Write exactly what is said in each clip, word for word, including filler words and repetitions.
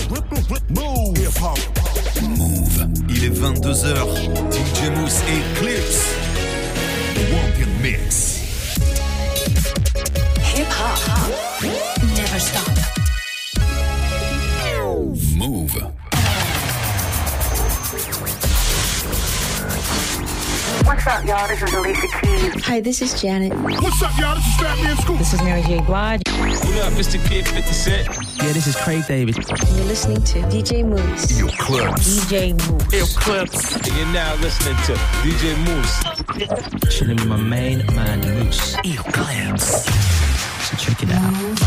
Move. Hip-hop. Move. Il est vingt-deux heures. D J Mousse et Eclipse. Wanted Mix. Hip-hop. Never stop. Move. What's up, y'all? This is Alicia Keys. Hi, this is Janet. What's up, y'all? This is Fat Man Scoop. This is Mary J. Blige. What up, Mister Kid fifty Cent? Yeah, this is Craig David. You're listening to D J Mousse. Eclipse. D J Mousse. Eclipse. And you're now listening to D J Mousse. Chilling with my main man, Mousse. Eclipse. So check it out.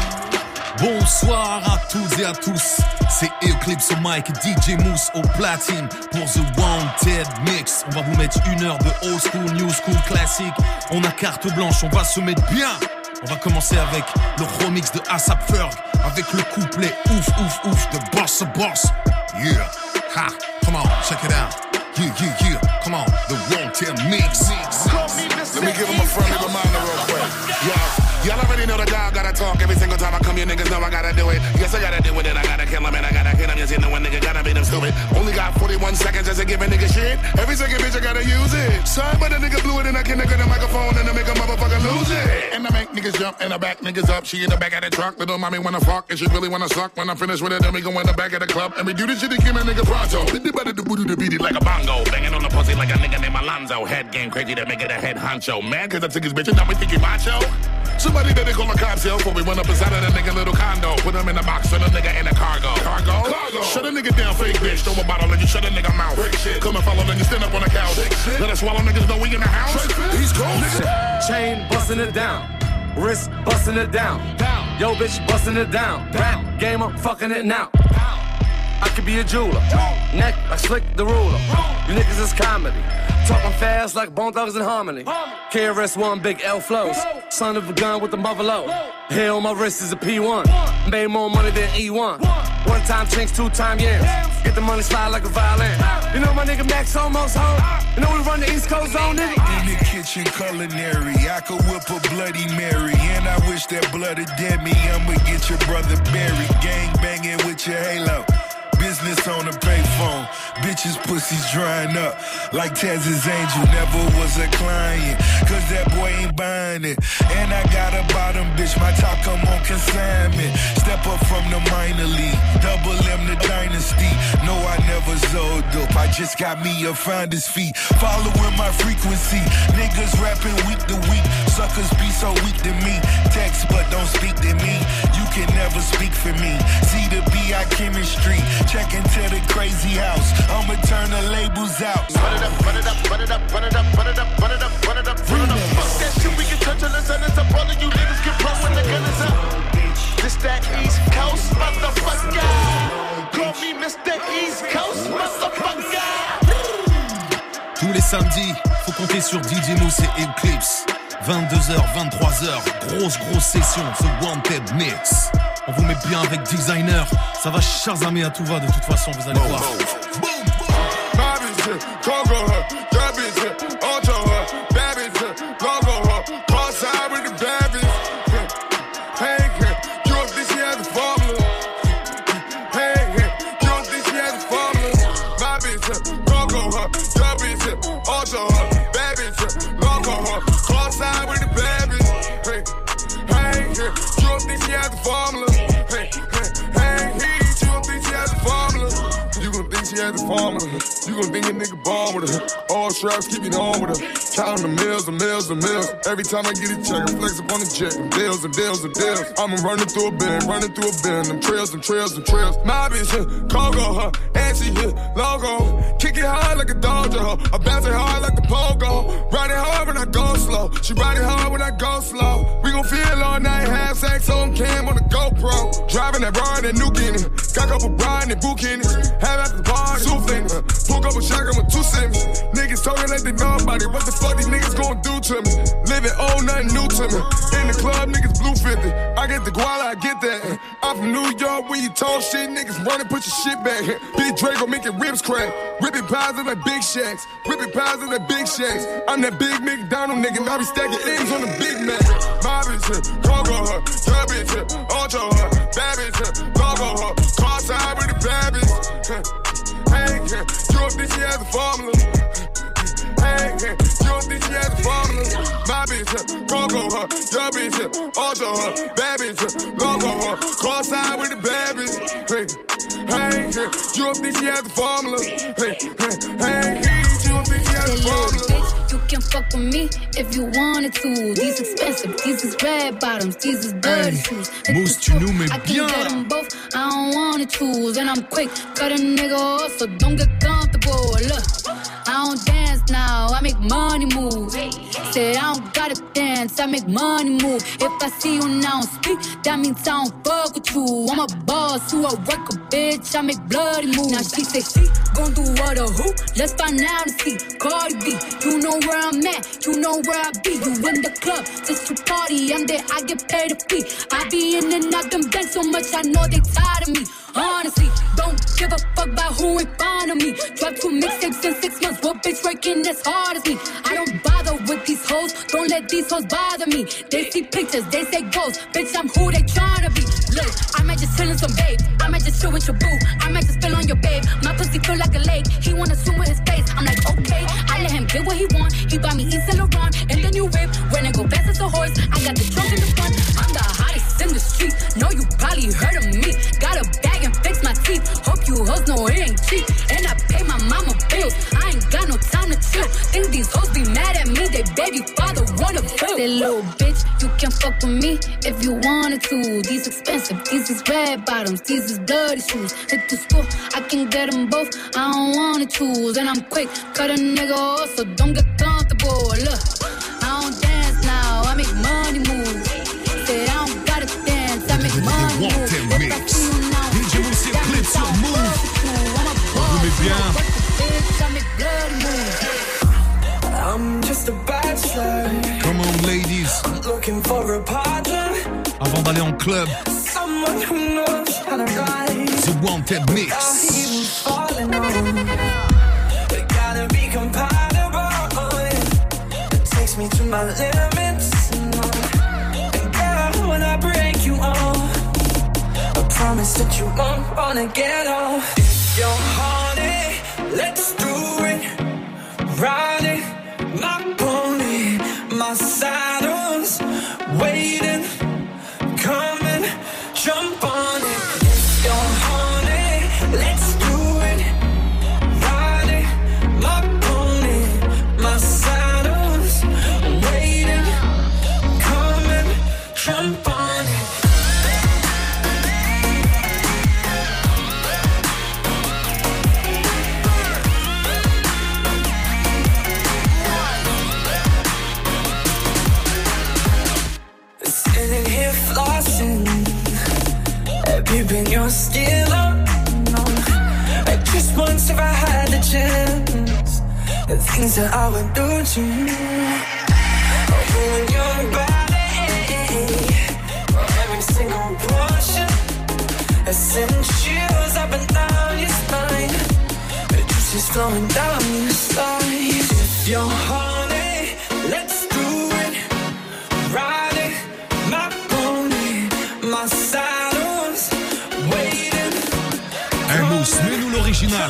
Bonsoir à toutes et à tous, c'est Eclipse au mic, D J Mousse au platine pour The Wanted Mix. On va vous mettre une heure de old school, new school, classique. On a carte blanche, on va se mettre bien. On va commencer avec le remix de ASAP Ferg, avec le couplet ouf ouf ouf de Boss Boss. Yeah, ha, come on, check it out. Yeah, yeah, yeah, come on, The Wanted Mix. Let me give him a friendly reminder real quick. Yeah. Y'all already know the dog gotta talk every single time I come here, niggas know I gotta do it. Yes, I gotta do it, and I gotta kill him, and I gotta hit him. Yes, you know one nigga gotta beat him stupid. Only got forty-one seconds just to give a nigga shit. Every second bitch I gotta use it. Sorry, but the nigga blew it, and I can nigga the microphone, and I make a motherfucker lose it. And I make niggas jump, and I back niggas up. She in the back of the truck, little mommy wanna fuck, and she really wanna suck. When I'm finished with it, then we go in the back of the club, and we do this shit to give my nigga pronto. Bitty better to booty to beat it like a bongo. Banging on the pussy like a nigga named Alonzo. Head game crazy to make it a head honcho. Mad cause I took his bitch, and now we think he macho. Somebody that they call a cops here before we went up inside of that nigga little condo. Put him in the box, send a nigga in the cargo. Cargo? Cargo. Shut a nigga down, fake bitch. Throw a bottle and you shut a nigga mouth. Come and follow, then you stand up on the couch. Let us swallow niggas know we in the house. He's cold, nigga. Chain busting it down. Wrist busting it down. Yo, bitch busting it down. Rap game, I'm fucking it now. I could be a jeweler. Neck like Slick the Ruler. You niggas is comedy. Talking fast like Bone Thugs and Harmony. K R S One, big L flows. Son of a gun with the mother low. Hair on my wrist is a P one. Made more money than E one. One time chinks, two time yams. Get the money slide like a violin. You know my nigga Max almost home. You know we run the East Coast zone, nigga. In the kitchen culinary, I could whip a Bloody Mary. And I wish that blood had dead me. I'ma get your brother buried. Gang banging with your halo. Business on the payphone, bitches pussies drying up like Tez's angel. Never was a client, cause that boy ain't buying it. And I got a bottom bitch, my top come on consignment. Step up from the minor league, double M the dynasty. No, I never sold dope, I just got me a finder's fee. Following my frequency, niggas rapping week to week. Suckers be so weak to me, text but don't speak to me. You can never speak for me. See the B I chemistry. Check into the crazy house. I'ma turn the labels out. Run it up, run it up, run it up, run it up, run it up, run it up, run it up, run it up. Fuck that shit, we can touch on the sun. It's up. All of you niggas get run when the gun is up. This that East Coast motherfucker. Call me Mister East Coast motherfucker. Tous les samedis, faut compter sur D J Mousse et Eclipse. vingt-deux heures, vingt-trois heures, grosse grosse session, The Wanted Mix. On vous met bien avec Designer, ça va chasamer à tout va de toute façon, vous allez voir. The formula. You gon' think a nigga born with her. All straps keep me on with her. Counting the mills and mills and mills. Every time I get a check, I flex up on the jet. And deals and deals and deals. I'm running through a bin, running through a bin. Them trails and trails and trails. My bitch here, Congo her. And she here, logo. Kick it hard like a Dodger her. I bounce it hard like a pogo. Ride it hard when I go slow. She ride it hard when I go slow. We gon' feel all night. Half sex on cam on the GoPro. Driving that ride and nuking it. Got up a bride and booking it. Have after the bar, two things. Pull up a shotgun with two sims. Niggas talking like they know about it. What the fuck these niggas gon' do to me? Living old, nothing new to me. In the club, niggas blue fifty. I get the guala, I get that. I'm from New York, when you talk shit, niggas running, put your shit back. Big Draco making ribs crack. Ripping pies in like big shacks. Ripping pies in like big shacks. I'm that big McDonald nigga, and I be stacking eggs on the Big Mac. My bitch here, Congo her. Your bitch here, Ocho her. Bad bitch here, Congo her. Cross-eyed bitch, go go her. Your bitch, also her. Bad bitch, go go her. Cross side with the bad bitch. Hey, hey, hey. You don't think she has the formula? Hey, hey, hey, hey. You don't think she has the formula? You can fuck with me if you wanted to. These expensive, these is red bottoms, these is dirty shoes. Mousse, tu nous mets I can bien. get them both, I don't wanna choose. And I'm quick, cut a nigga off, so don't get comfortable. Look, I don't dance now, I make money move. Say I don't gotta dance, I make money move. If I see you now speak, that means I don't fuck with you. I'm a boss, you a worker, bitch, I make bloody moves. Now she say she gon' do what or who? Let's find out and see. Cardi B, you know where I'm at, you know where I be. You in the club, just to party, I'm there, I get paid a fee. I be in and out them banks so much, I know they tired of me. Honestly, don't give a fuck about who in front of me. Drop two mixtapes in six months, what bitch working as hard as me? I don't bother with these hoes, don't let these hoes bother me. They see pictures, they say ghosts, bitch I'm who they tryna be. Look, I might just chill in some babe, I might just chill with your boo, I might just spill on your babe. My pussy feel like a lake, he wanna swim with his face. I'm like okay, I let him get what he want. He buy me Yves Saint Laurent and the new whip. When I go fast as a horse, I got the trunk in the front. I'm the hottest in the street, know you probably heard of me. Got a bag and fix my teeth, hope you hoes know it ain't cheap. And I pay my mama bills, I ain't got no time to chill. Think these hoes be mad at me, they baby father wanna bill. Say little bitch, you can fuck with me if you wanted to. These expensive, these is red bottoms, these is bloody shoes. Hit the school, I can get them both, I don't wanna choose. And I'm quick, cut a nigga off, so don't get comfortable. Look, I don't dance now, I make money move. Say I don't gotta dance, I make money move. If I see you now, D J Mousse et Clip sur Move. Vous mettez bien. I'm just a bachelor. Come on, ladies. Looking for a partner. Avant d'aller en club, Someone who knows how to ride. The Wanted Mix. Falling on. They gotta be compatible. It takes me to my limits. And girl, when I break you off, I promise that you won't wanna get off. If you're horny, let's do it. Ride it, my pony, my saddle's waiting. Come and jump on it. If you're horny, let's do it. Ride it, my pony, my saddle's waiting. Come and jump on it. Sitting here flossing, peeping your skill up. No, like just once if I had the chance, the things that I would do to you. Holding your body, every single portion, I send chills up and down your spine. The juice is flowing down your spine. If you're horny, let's do it. Ride it, my pony, my saddle's waiting. Hey Mousse, mets-nous l'original.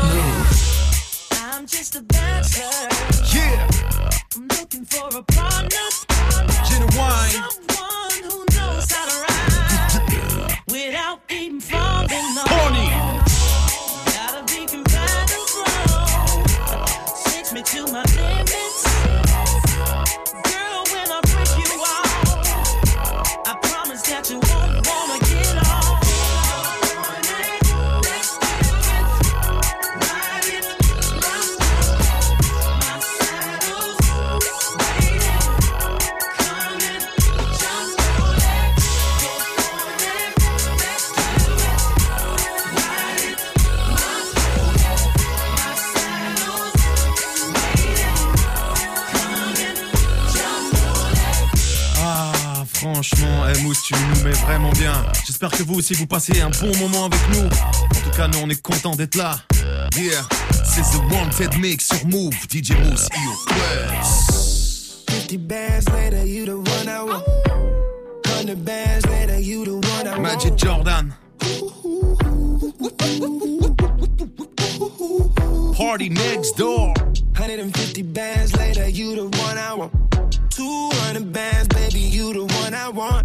I'm just a bachelor. Yeah. I'm looking for a partner. Genuine. Someone who knows how to ride without even falling off. Pony. Gotta be compatible. Takes me to my limits. Girl, when I break you off, I promise that you won't wanna get off. Let's do it. Ride it. My saddle's waiting. Come and jump on it. Go for it. Let's do it. Ride it. My my saddle's waiting. Come and jump on it. Ah, franchement, hey Mousse, tu nous mets vraiment bien. J'espère que vous aussi vous passez un bon moment avec nous. En tout cas, nous on est content d'être là. Yeah, c'est The Wanted Mix sur Move, D J Mousse et au Quest. fifty bands later, you the one I want. one hundred bands later, you the one I want. Magic Jordan. Party next door. one hundred fifty bands later, you the one I want. two hundred bands, baby, you the one I want.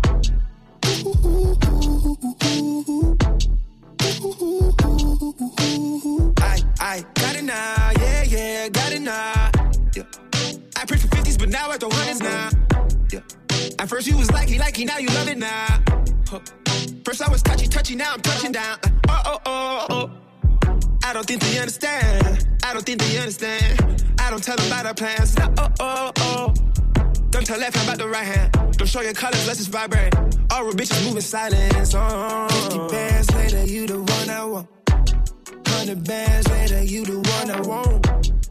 I, I got it now, yeah, yeah, got it now. Yeah. I preach for fifties, but now I throw hundreds now. Yeah. At first you was likey, likey, now you love it now. Huh. First I was touchy, touchy, now I'm touching down. Uh, oh, oh, oh, oh. I don't think they understand. I don't think they understand. I don't tell them about our plans. No, oh, oh, oh. Don't tell left hand about the right hand. Don't show your colors, let's just vibrate. All real bitches moving silence. Oh. fifty bands later, you the one I want. one hundred bands later, you the one I want.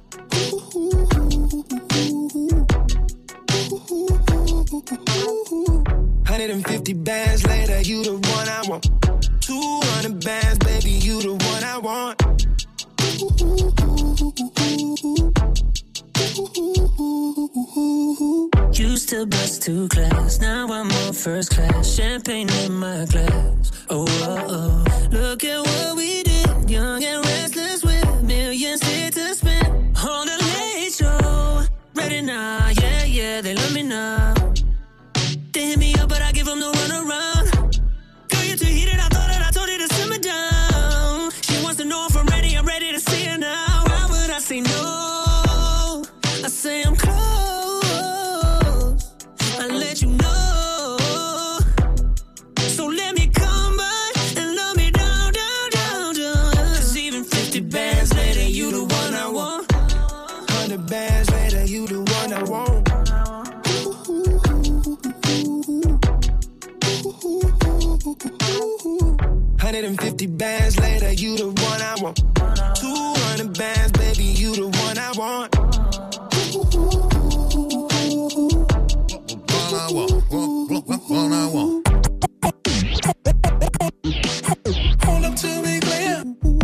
one hundred fifty bands later, you the one I want. two hundred bands, baby, you the one I want. Used to bus to class, now I'm on first class. Champagne in my glass. Oh, oh, oh. Look at what we did. Young and restless with millions here to spend. On the late show. Ready now, yeah, yeah, they love me now. They hit me up, but I give them no run around. Girl, you're too heated, I thought that I told you to simmer down. She wants to know if I'm ready, I'm ready to see her now. Why would I say no? I say I'm close. I let you know. So let me come by and love me down, down, down, down. Cause even fifty bands later, you the one I want. one hundred bands later, you the one I want. one hundred fifty bands later, you the one I want. two hundred bands, baby, you the one I want. One I want, one, one, one I want. Hold up to me, clear.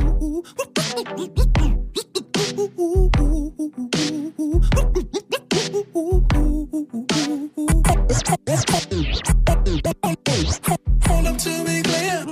Hold up to me, clear.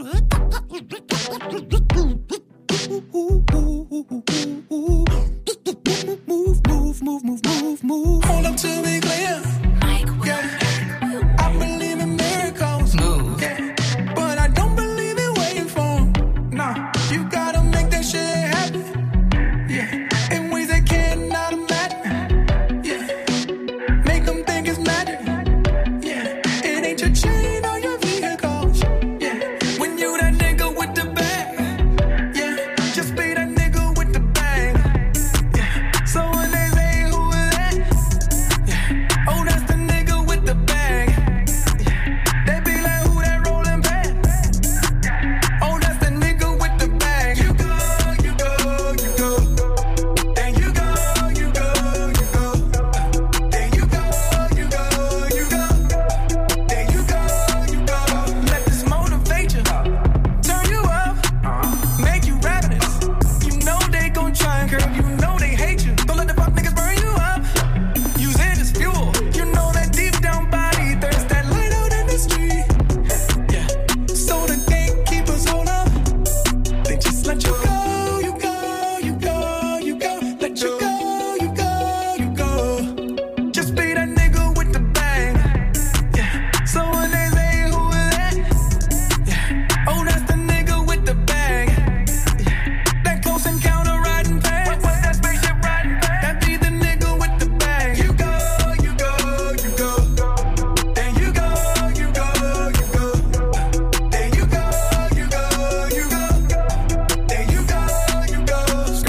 Move, move, move, move, move, move. Hold up to me, clear. Yeah. I believe in miracles. Yeah. But I don't believe in waiting for them. Nah, you gotta make that shit happen. Yeah. In ways they cannot imagine. Yeah. Make them think it's magic. Yeah. It ain't your chain or your vehicles. Yeah. When you that nigga with the bag. Yeah. Just be that nigga with the bag. Yeah. So when they say who is that? Yeah. Oh, that's the nigga with the bag. Yeah. They be like, who that rolling back? Oh, that's the nigga with the bag. You go, you go, you go. Then you go, you go, you go. Then you go, you go, you go. Then you go, you go. Let this motivate you. Turn you up. Make you ravenous. You know they gon' try and curb. You know they hate you. Don't let the fuck niggas burn you up. Use it as fuel. You know that deep down body thirst, that light out in the street. Yeah. So the gatekeepers hold up. They just let you go, you go, you go, you go. Let you go, you go, you go. Just be that nigga with the bang. Yeah. So when they say who is that? Yeah. Oh, that's the nigga with the bang. Yeah. That close encounter riding past. What's that spaceship riding past? That be the nigga with the bang. You go, you go, you go. Then you go, you go, you go. Then you go, you go, you go. Then you go, you go.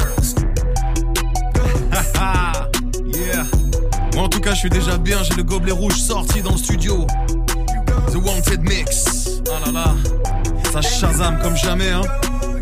Yeah. Moi en tout cas je suis déjà bien, j'ai le gobelet rouge sorti dans le studio. The Wanted Mix. Oh là là, ça Shazam comme jamais hein.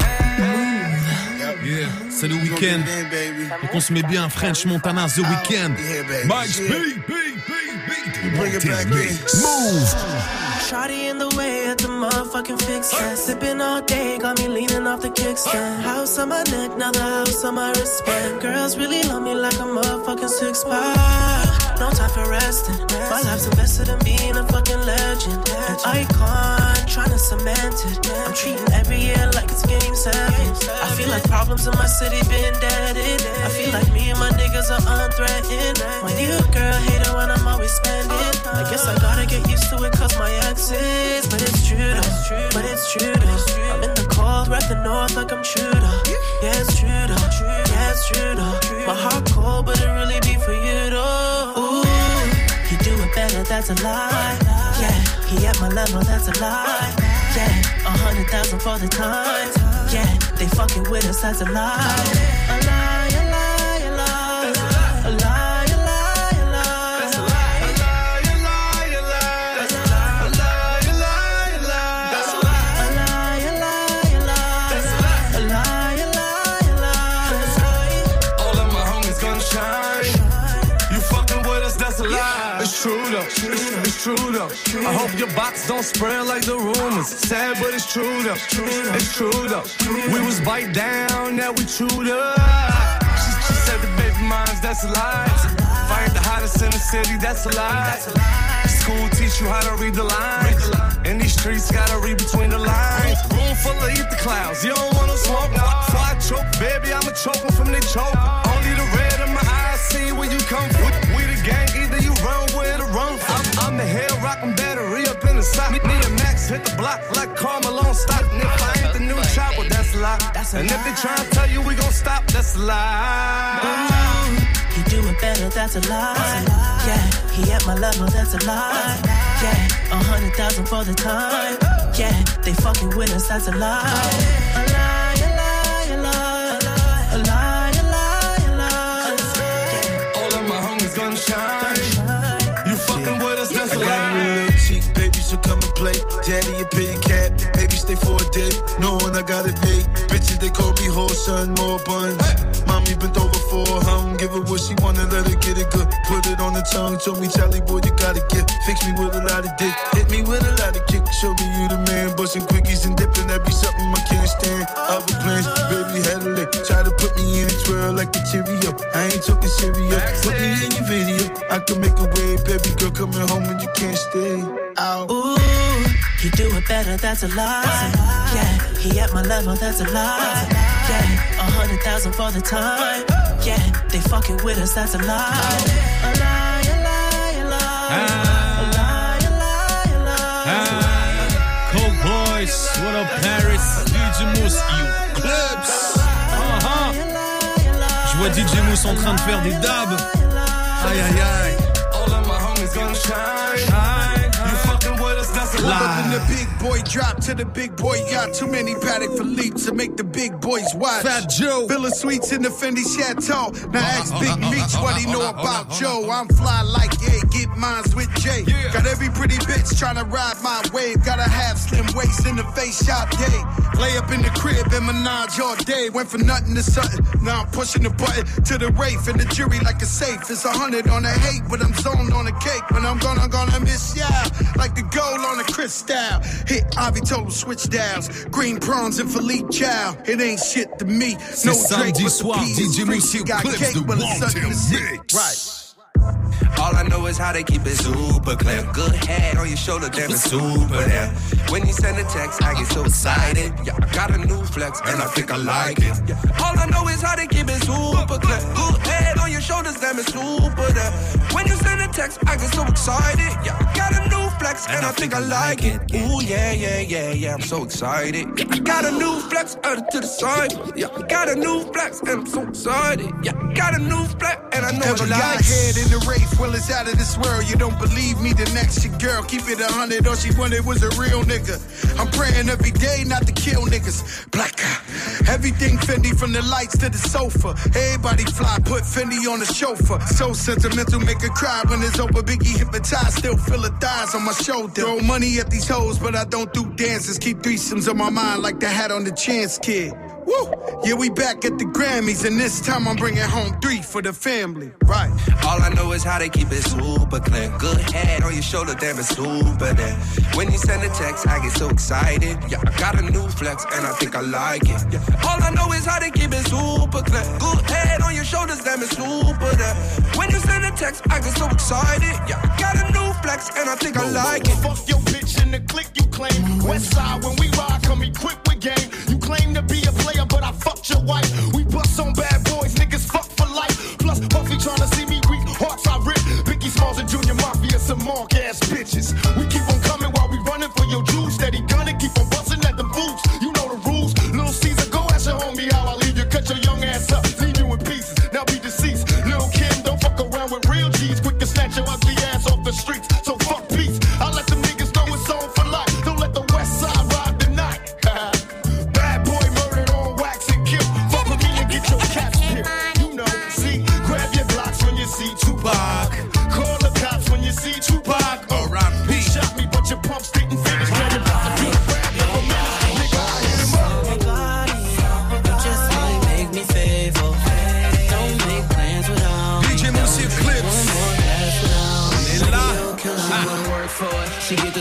Yeah, c'est le week-end. Donc on se met bien French Montana The Weeknd. Mike's B, B, B, B. Wanted Mix. Move. Shawty in the way at the motherfucking fix that. Sipping all day, got me leaning off the kickstand. House on my neck, now the house on my wristband. Girls really love me like a motherfucking six pack. No time for resting. My life's invested in being a fucking legend. An icon, trying to cement it. I'm treating every year like it's game seven. I feel feel like problems in my city been deaded. I feel like me and my niggas are unthreatened. My new girl hate it when I'm always spending. I guess I gotta get used to it cause my exes. But it's true though, but it's true though. I'm in the cold, rep the north like I'm Trudeau. Yeah, it's true though, yeah, it's true though. My heart cold, but it really be for you though. Ooh, you do it better, that's a lie. Yeah, he at my level, that's a lie. Yeah, a hundred thousand for the time. Yeah, they fucking with us, that's a lie. A lie, a lie, a lie. A lie, a lie, a lie. A lie, a lie, a lie. A lie, a lie, a lie. A lie, a lie, a lie. A lie, a lie, a lie. All of my homies gonna shine. You fucking with us, that's a lie. It's true though, it's, it's true though. I hope your box don't spread like the rumors. Sad, but it's true though, it's true though. We was bite down, now we chewed up. She, she said the baby moms, that's a lie. Find the hottest in the city, that's a lie. School teach you how to read the lines. In these streets, gotta read between the lines. Room full of eat the clouds, you don't wanna smoke. Before I choke, baby, I'ma choke them from the choke. Only the red in my eyes see where you come from. We the gang, either you run with or run from. I'm, I'm the hair rockin' battery up in the sock. Me, me and Max hit the block like Carmel on stock. And if I ain't the new chopper, that's a lie. And if they try to tell you we gon' stop, that's a lie. Ooh, he do it better, that's a lie. Yeah, he at my level, that's a lie. Yeah, a hundred thousand for the time. Yeah, they fucking with us, that's a lie. A lie, a lie, a lie. A lie, a lie, a lie. All of my homies gonna shine. You fucking with us, that's a lie. I got a little cheek, baby, so come and play. Daddy, a big cat, baby, stay for a day. Knowing I got it made. Bitches, they call me horse, son, more buns. Mommy bent over for her, I don't give her what she wanna, let her get it good. Put it on the tongue, told me, Charlie, boy, you gotta get. Fix me with a lot of dick, hit me with a lot of kick. Show me you the man, busting quickies and dipping, that be something I can't stand. Other plans, baby, had a lick. Try to put me in a twirl like a Cheerio. I ain't talking cereal, put me in your video. I can make a way, baby girl, coming home when you can't stay. Ow. Ooh, he do it better, that's a lie. Yeah, he at my level, that's a lie. Yeah, a hundred thousand for the time. Yeah, they fucking with us, that's a lie. A lie, a lie, a lie. A lie, a lie, a lie. Coke Boys, what up Paris, D J Mousse, you clubs. Uh-huh. Je vois D J Mousse en train de faire des dabs. Aïe aïe aïe. All of my homies gonna shine. You fucking with us, that's a lie. When the big boy drop to the big boy yacht, too many Patek Philippe to make the big boys watch. Fat Joe, Villa Suites in the Fendi Chateau. Now ask Big Meech what he know about Joe. I'm fly like yeah, get mines with Jay. Got every pretty bitch tryna ride my wave. Got a half slim waist in the face shop day. Lay up in the crib and Minaj all day. Went from nothing to something. Now I'm pushing the button to the Wraith and the jury like a safe. It's a hundred on the hate, but I'm zoned on the cake. When I'm gonna gonna miss ya like the gold on a crystal. Hit Avi told him switch dials. Green prawns and Philippe Chow. It ain't shit to me. No Drake, samedi soir, D J Mousse got cake, the but it's something to see. Right. All I know is how they keep it super clear. Good head on your shoulder, damn it's super there. When you send a text, I get so excited. Yeah, I got a new flex and I think I like it. Yeah. All I know is how they keep it super clear. Good head on your shoulders, damn it's super there. When you send a text, I get so excited. Yeah, I got a new flex and I think I like it. Ooh yeah, yeah, yeah, yeah, I'm so excited. Yeah, I got a new flex, add it to the side. Yeah, I got a new flex and I'm so excited. Yeah, I got a new flex and I know Ever I got like it. head in the Wraith, well it's out of this world. You don't believe me, the next your girl. Keep it a hundred, all she wanted was a real nigga. I'm praying every day not to kill niggas. Black guy, everything Fendi from the lights to the sofa. Everybody fly, put Fendi on the chauffeur. So sentimental, make her cry when it's over. Biggie hypnotized, still feel her thighs on my shoulder. Throw money at these hoes, but I don't do dances. Keep threesomes on my mind like the hat on the Chance Kid. Woo! Yeah, we back at the Grammys, and this time I'm bringing home three for the family. Right. All I know is how they keep it super clear. Good head on your shoulder, damn it's super there. When you send a text, I get so excited. Yeah, I got a new flex and I think I like it. Yeah. All I know is how they keep it super clear. Good head on your shoulders, damn it's super there. When you send a text, I get so excited. Yeah, I got a new flex and I think I like it. Fuck your bitch in the clique you claim. West side when we ride, come equipped with game. You claim to be a player, but I fucked your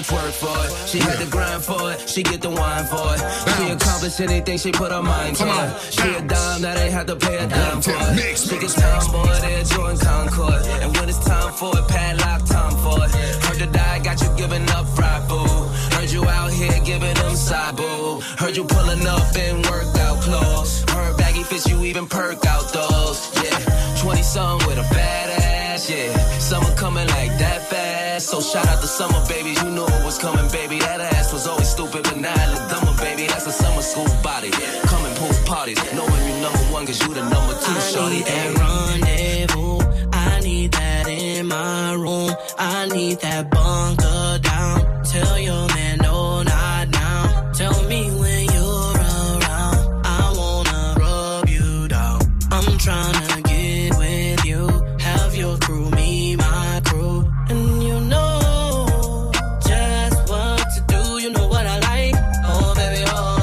twerk for it. She had to grind for it, she get the wine for it. She accomplish anything she put her mind to it. She a dime that ain't had to pay a dime for it. She gets down, boy, they're join Concord. And when it's time for it, padlock time for it. Heard to die, got you giving up fried food. Heard you out here giving them side boo. Heard you pulling up in workout clothes. Heard baggy fits, you even perk out those. Yeah, twenty-something with a bad ass, yeah. Summer coming like that fast. So shout out to summer babies, you knew it was coming, baby. That ass was always stupid, but now I look dumber, baby. That's a summer school body. Come and pool parties, knowing you number one, cause you the number two, shorty. I need that rendezvous, I need that in my room. I need that bunker down. Tell your man no, not now. Tell me when you're around, I wanna rub you down. I'm tryna get with you, have your crew, me, my crew. And you know just what to do, you know what I like. Oh baby,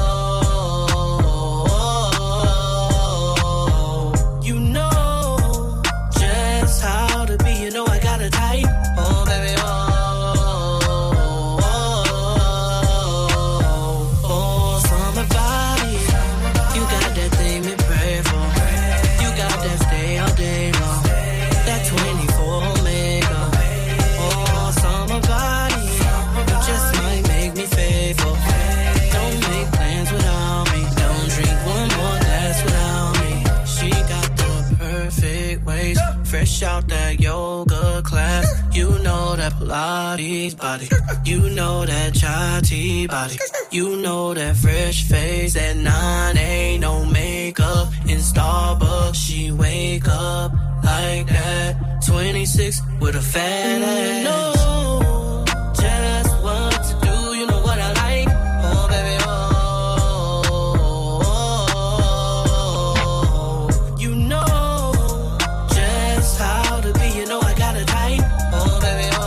oh, you know just how to be, you know I got a type. Oh baby, oh, oh, summer body, you got that thing we pray for. You got that stay all day long, that twenty-four omega. Oh, summer body, you just might make me faithful. Don't make plans without me, don't drink one more glass without me. She got the perfect waist, fresh out that yoga class. You know that Pilates body, you know that chai body, you know that fresh face. At nine ain't no makeup in Starbucks. She wake up like that. twenty-six with a fat ass. You know just what to do, you know what I like. Oh baby, oh, you know just how to be, you know I got a type. Oh baby, oh,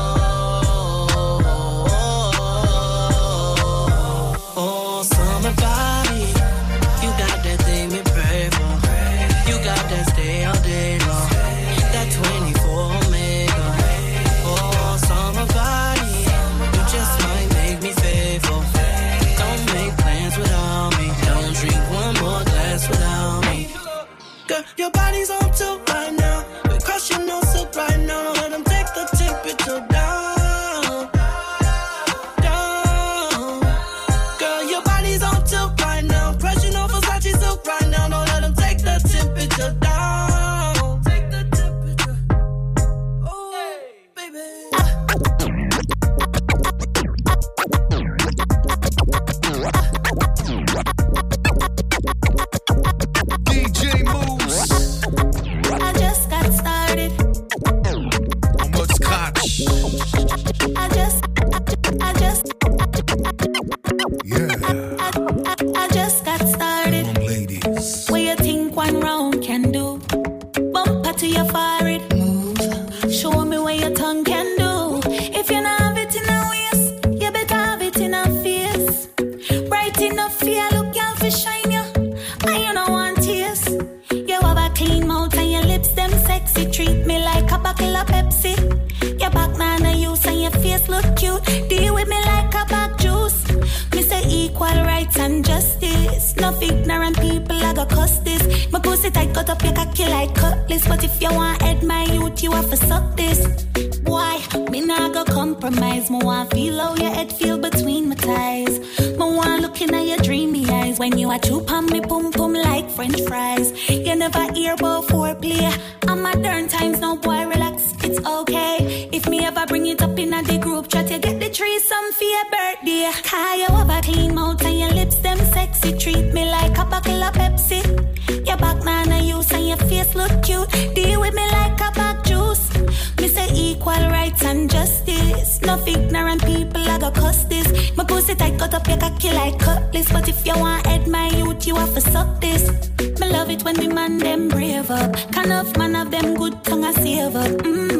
oh, summer body, you got that thing we pray for. You got that stay all day long, that twenty-four omega. Oh, summer body, you just might make me faithful. Don't make plans without me, don't drink one more glass without me. Girl, your body's on tilt right now, we crushing no silk right now. Let them take the temperature down, down. Girl, your body's on tilt right now, crushing no Versace silk right now. Don't let them take the temperature down, take the temperature. Oh, baby. D J Moose. I just got started. On mode scratch. I just, I just, Yeah. I, I, I just got started. Come on, ladies. What you think one round can do? Bumper to your forehead. Move. Show me what your tongue can do. If you not have it in a waist, you better have it in a face. Bright enough for you, look out for shine you. And you don't want tears. You have a clean mouth and your lips them sexy. Treat me like a bottle of Pepsi. Your back man a use and your face look cute. Deal with me like a bag juice. Me say equal rights and justice. No ignorant people I go cuss this. My pussy tight cut up your cocky like cutlass. But if you want head my youth, you have to suck this. Why? Me nah go compromise. Me want feel how your head feel between my thighs. Me want looking at your dreamy eyes. When you a chew on me pum pum like French fries. You never hear about foreplay. I'm modern times, no boy relax. It's okay. If me ever bring it up in a the group chat, you get the threesome for your birthday. Cause you have a clean mouth and your lips them sexy. Treat me like a bottle of Pepsi. Your back man a use and your face look cute. Deal with me like a bag juice. Me say equal rights and justice. No ignorant people I go cuss this. My pussy tight cut up your cocky like cutlass. But if you want head my youth, you have to suck this. Me love it when the man them brave up. Can of man of them good tongue I save up. Mmm,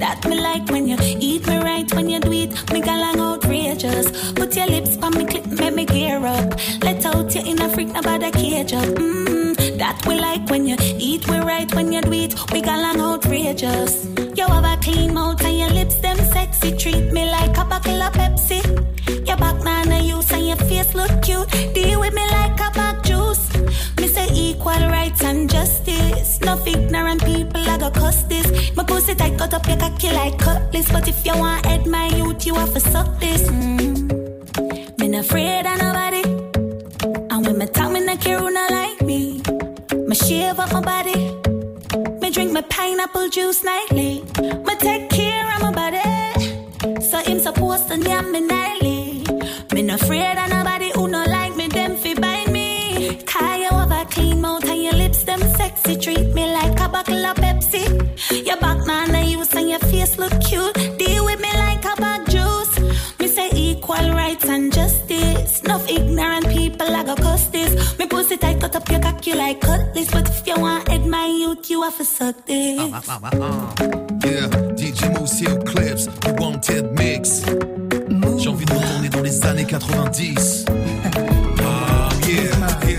That me like when you eat me right, when you do it, me galang outrageous. Put your lips on me clip, make me gear up. Let out your inner freak, nobody cage up. Mmm, that we like when you eat me right, when you do it, we galang outrageous. You have a clean mouth and your lips them sexy. Treat me like a bottle of Pepsi. Your back man a use and your face look cute. Deal with me like a bag juice. Me say equal rights and justice. No ignorant people I go cuss this. My pussy tight cut up your cocky like cutlass. But if you want head my youth, you have to suck this. Mm. Me not afraid of nobody. And when me talk, me not care who not like me. Me shave up my body. Me drink my pineapple juice nightly. Me take care of my body. So him supposed to name me nightly. Me not afraid of nobody who not like me. Them fi buy me. Cause you have a clean mouth and your lips them sexy. Treat me like a bottle of Pepsi. Your back man I use and your face look cute. Deal with me like a bag juice. Me say equal rights and justice. Enough ignorant people I go cuss this. Me pussy tight cut up your cocky like cutlass. But if you want head my youth, you have to suck this. Uh, uh, uh, uh. Yeah, D J Mousse et Eclipse, The Wanted Mix. J'ai envie de retourner dans les années quatre-vingt-dix. Ah, yeah, yeah.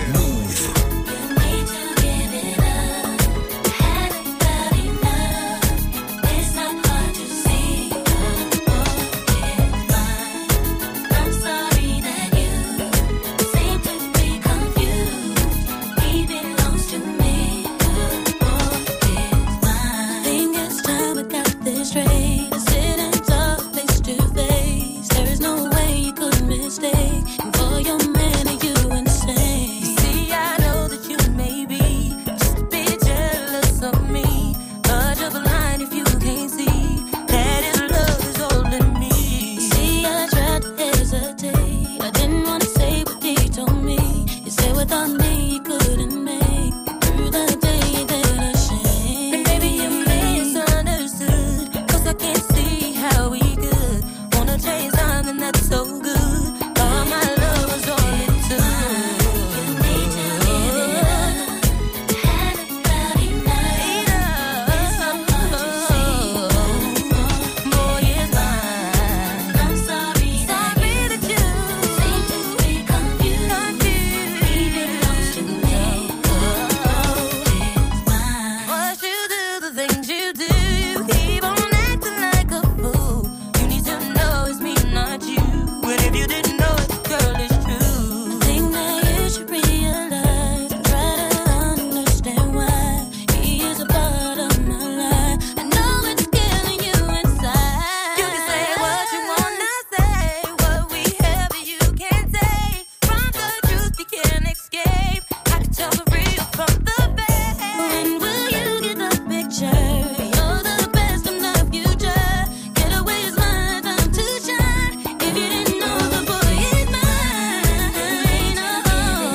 For your man and you insane. You see, I know that you may be just a bit jealous of me, but you're blind if you can't see that his love is holding me. You see, I tried to hesitate. I didn't want to say what he told me. You said without me you couldn't make it through the day that I shame. And baby, you misunderstood, cause I can't see how we could wanna taste something that's so good. All my love was all it took. You need to give it up. Had about enough. It's not hard to see. Boy, it's mine. I'm sorry, sorry that you seem to be confused. He belongs to me. Oh, it's mine. What you do, the things you do, you keep on acting like a fool. You need to know it's me, not you. And if you didn't know it, girl, it's true. I think that you should realize and try to understand why he is a part of my life. I know it's killing you inside. You can say what you wanna say, what we have you can't take. From the truth you can't escape. I can tell the real from the fake. When will you get the picture? You're the best of the future. Get away is my time to shine. If you didn't know, the boy is mine. Oh,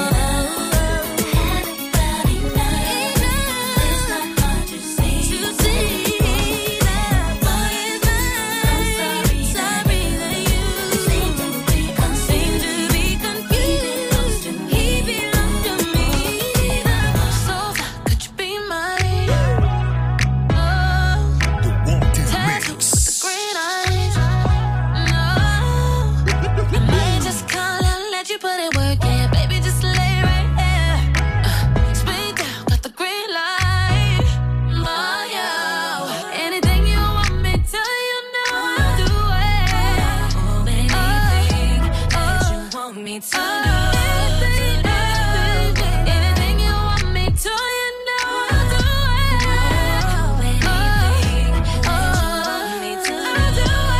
had about enough. It's not hard to see. To see that boy is mine. I'm sorry, sorry that you seem to be confused. Seem to be confused. He belongs to me. So could you be mine? Oh, The Wanted tattoo Mix. with the green eyes. No, I might just call and let you put it work in. Baby, just lay right here. Uh, speak out, got the green light. Oh, yeah. Anything you want me to, you know I'll do it. Oh, anything that you want me to do. Anything you want me to, you know I'll do it. Oh, anything that you want me to, I'll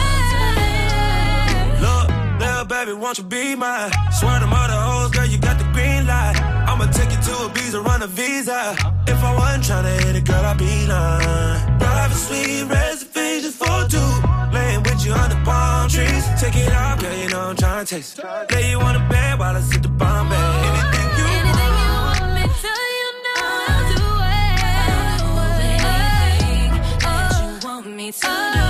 do it. Look, little baby, won't you be mine? Swear to mother hoes, girl, you got the green light. I'ma take you to Ibiza, run a visa. If I wasn't tryna hit it, girl, I'd be lying. Private suite reservations for two. Laying with you under palm trees. Take it out, girl, you know I'm tryna taste. Lay you on the bed while I sit the Bombay. Anything you Anything you want me to, you know I'll do it. Oh, anything that you want me to do.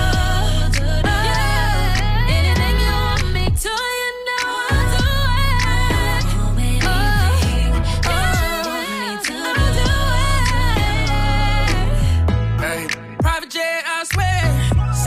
Yeah. Anything you want me to, you know I'll do it. Oh, anything that you want me to do. Hey. Private jet, I swear.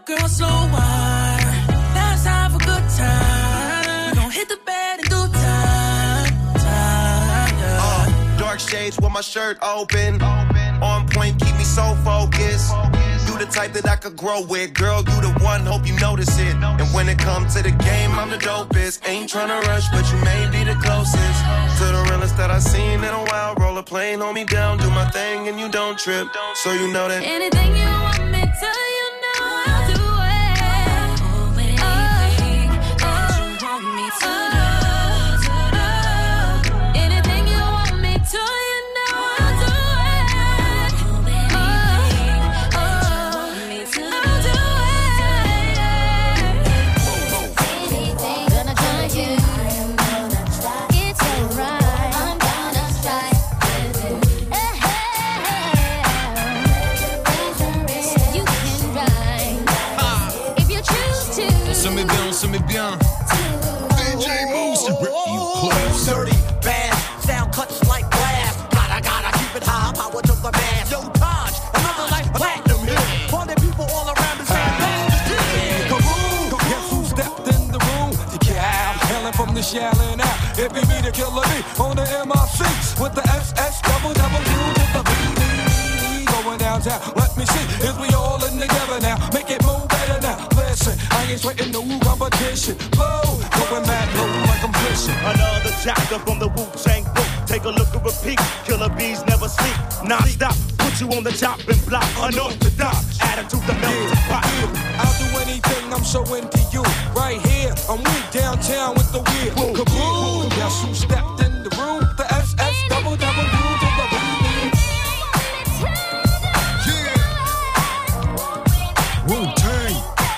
girl, slow wine. Now it's time for good time. We gon' hit the bed and do time, time, yeah. Uh, dark shades with my shirt open. On point, keep me so focused. You the type that I could grow with. Girl, you the one, hope you notice it. And when it comes to the game, I'm the dopest. Ain't tryna rush, but you may be the closest to the realest that I seen in a while. Roll a plane, hold me down, do my thing, and you don't trip. So you know that anything you want me to, you know I'll do it. Oh, anything that you want me to do, to do. Anything you want me to, you know I'll do it. Oh, anything that you want me to, I'll do it. Anything gonna try you. It's alright. I'm gonna try. On se met bien, on se met bien. D J Moose, you close. Dirty, bad, sound cuts like glass. Gotta, gotta keep it high, power to the mass. Yo, Taj, another life platinum hit. Party people all around the same place. Kaboom! Guess who stepped in the room? The cow, hailing from the Shaolin out. It be me, the killer me, on the M I C with the S S double double U to the B D. Going downtown, let me see, is we all in together now? Make it move better now. Listen, I ain't sweating no competition. Blow, going mad low like I'm fishing. Another chapter from the Wu-Tang book. Take a look at repeat. Killer bees never sleep. Non-stop, put you on the chopping block. Unorthodox, attitude to melt the pot. I'll do anything, I'm so into you. Right here, I'm weak downtown with the wheel. Kaboom! Guess who stepped in the room? The S S double double U to the B D. Wu-Tang.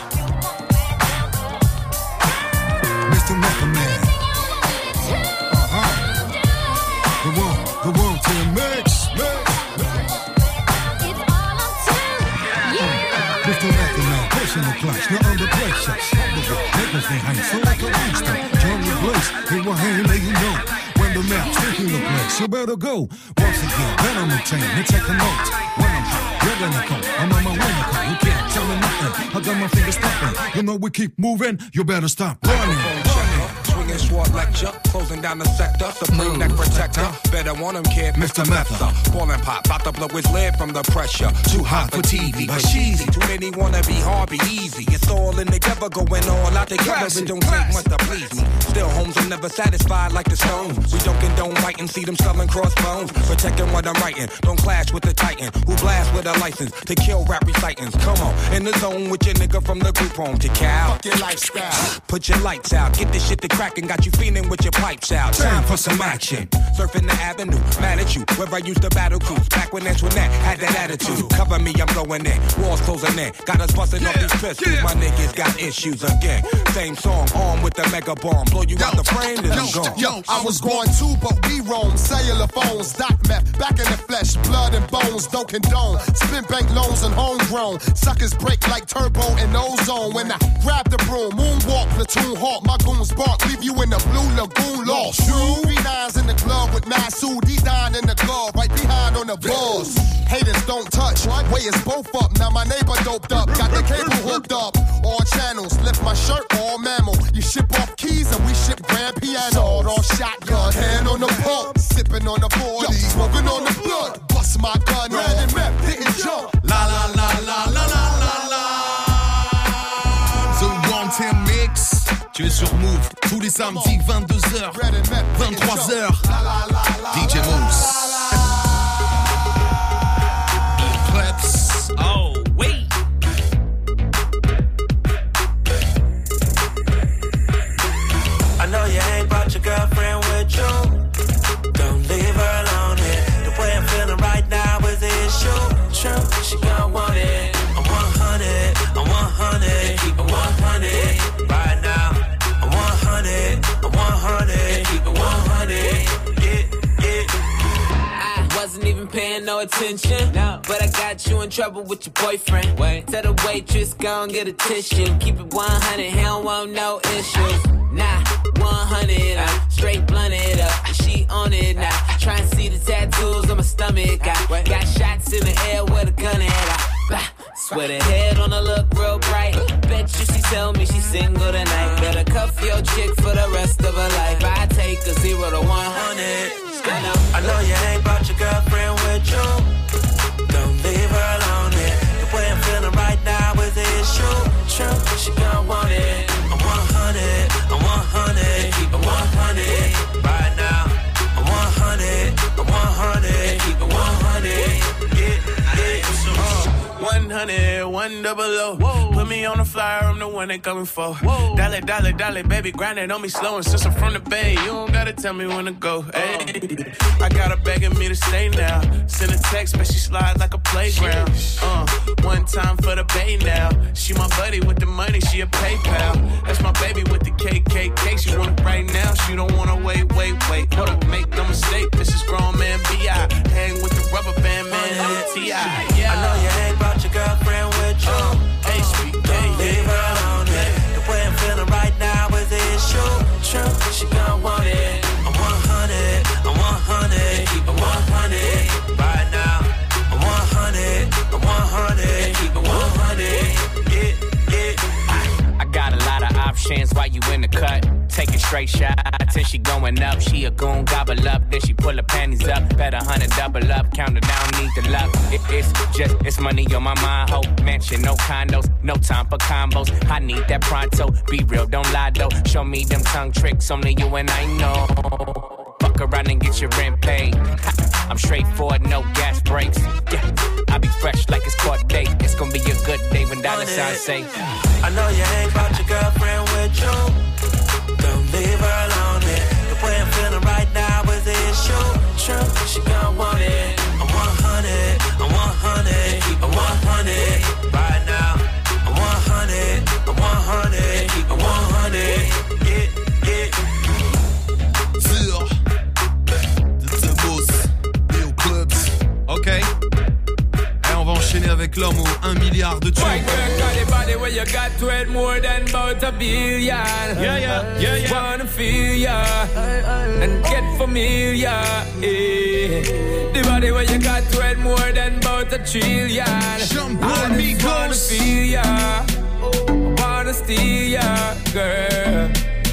Mister Mecca Man. Uh-huh. The one, the one to mix, mix, mix. Mister Mecca Man, pushing the clutch, not under pressure. Niggas they hang so like a rooster. Johnny Blaze, he will hang, let you know. When the map's taking the place, you better go. Once again, then I'm a chain, let's take a note. When I'm hot, you're gonna come. I'm on my way to come. You can't tell me nothing. I got my fingers stopping. You know we keep moving. You better stop running. Swinging sword lecture, closing down the sector. Supreme neck protector. Better want him, kid. Mister Metha. Ballin' pop, about to blow his lid from the pressure. Too hot for T V, but cheesy. Too many wanna be hard, be easy. It's all in together, going all out together. It don't take much to please me. Still, homes are never satisfied like the Stones. We don't condone writing, see them selling crossbones. Protecting what I'm writing. Don't clash with the Titan who blast with a license to kill rap recitants. Come on, in the zone with your nigga from the group home to Cal. Fuck your lifestyle. Put your lights out, get this shit to crackin', got you feeling with your pipes out. Time for some action. Surfing the avenue, mad at you. Where I used to battle cruise, back when Antoinette had that attitude. Cover me, I'm going in. Walls closing in. Got us busting yeah, off these pistols. Yeah. My niggas got issues again. Same song, armed with the mega bomb. Blow you yo, out the frame, then yo, I'm gone. Yo, I was going too, but we roam. Cellular phones, doc meth, back in the flesh, blood and bones, don't condone. Spin bank loans and homegrown. Suckers break like turbo and ozone. When I grab the broom, moonwalk, platoon hawk, my goons bark, leave you in the blue lagoon lost. True, three nines in the glove with Masu, D-Dine in the glove, right behind on the balls. Haters don't touch, way is both up. Now my neighbor doped up, got the cable hooked up. All channels, lift my shirt, all mammal. You ship off keys and we ship grand piano. Sawed off shotgun, hand on the pump, sipping on the forty, smoking on the blood. Bust my gun, red and map, didn't jump. La la la la la la la la. The One Ten Mix. Tu es sur Move tous les samedis vingt-deux heures, vingt-trois heures. D J Moose. Clips. Oh, wait. I know you ain't brought your girlfriend with you. Don't leave her alone here. The way I'm feeling right now is the issue. True, she gon' want it. I'm one hundred, I'm one hundred, keep it one hundred. Right now, I'm one hundred, I'm one hundred, keep it one hundred. Yeah, yeah. I wasn't even paying no attention, no. But I got you in trouble with your boyfriend. Wait. Tell the waitress, go and get a tissue. Keep it one hundred, he don't want no issues. Nah, one hundred, uh, straight blunted up. She on it now. Try and see the tattoos on my stomach. I got shots in the air with a gun at. I, bah, swear the head on her look real bright. one double O. Put me on the flyer, I'm the one they coming for. Dolly, dolly, dolly, baby, grind it on me slow. And since I'm from the Bay, you don't gotta tell me when to go. Hey, I got her begging me to stay now. Send a text, but she slide like a playground. Uh, one time for the Bay now. She my buddy with the money, she a PayPal. That's my baby with the K K K. She want it right now, she don't wanna wait, wait, wait. Hold up, make no mistake, this is grown man B I. Hang with the rubber band man and the T I. Yeah. I know you ain't brought your girlfriend with you. Uh, hey, speak, hey, leave her alone. Yeah. The way I'm feeling right now is the issue. True, she gon' want it. I'm one hundred, I'm one hundred, keep it one hundred right now. I'm one hundred, I'm one hundred, keep it one hundred. Yeah, yeah. I got a lot of options while you in the cut. Take a straight shot till she going up. She a goon, gobble up, then she pull her panties up. Bet a hundred double up, count her down, need the luck. It, it's just, it's money on my mind. Hope mansion, no condos, no time for combos. I need that pronto, be real, don't lie though. Show me them tongue tricks, only you and I know. Fuck around and get your rent paid. Ha, I'm straightforward, no gas brakes. Yeah, I be fresh like it's court date. It's gonna be a good day when dollar signs say. I know you ain't brought your girlfriend with you. Don't leave her alone. Yeah. The way I'm feeling right now is the issue. True, she gon' want it. I'm one hundred, I'm one hundred, keep it one hundred right now. I'm one hundred, I'm one hundred, keep it one hundred. Yeah, yeah. Sur The Boss et au Clubs. Ok. Et on va enchaîner avec l'homme aux un milliard de tubes. Body where you got to it more than about a billion. Yeah, yeah, yeah, yeah. Wanna feel ya and get familiar. Yeah. The body where you got to it more than about a trillion. I just wanna feel ya, wanna steal ya, girl.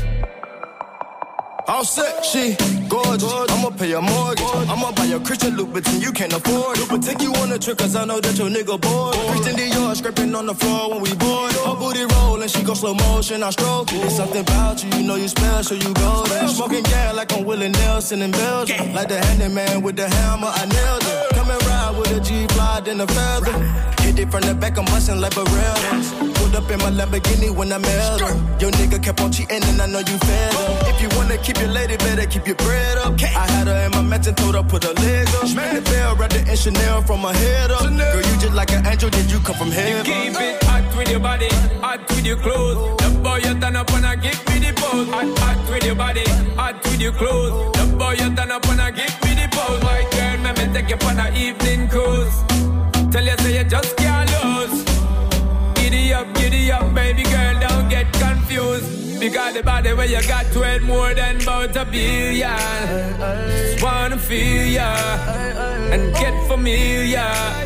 All set, she gorgeous. I'ma pay your mortgage. I'ma buy your Christian Louboutin, you can't afford it. But take you on a trip, cause I know that your nigga bored. Christian Dior scraping on the floor when we board. Her booty rollin', she go slow motion, I stroke it. There's something about you, you know you special, you golden. Smoking gas like I'm Willie Nelson in Belgium. Like the handyman with the hammer, I nailed it. Come and ride with a G-Fly, then a feather. Hit it from the back, I'm bustin' like Barreras. Pulled up in my Lamborghini when I met her. Your nigga kept on cheating and I know you fed her. If you wanna keep your lady, better keep your bread up. I had her in my mansion, told her put her leg up. Spin the bell, wrapped it in Chanel from my head up. Girl, you just like an angel, did you come from heaven? You keep it hot with your body, hot with your clothes. The boy you turn up and I give me the pose. Hot, hot with your body, hot with your clothes. The boy you turn up and I give me the pose. My girl, let me take you for the evening cruise. Tell you say you just can't lose. Giddy up, giddy up, baby girl, don't get confused. Because the body where you got to it more than about a billion. Just wanna feel ya and get familiar. Yeah.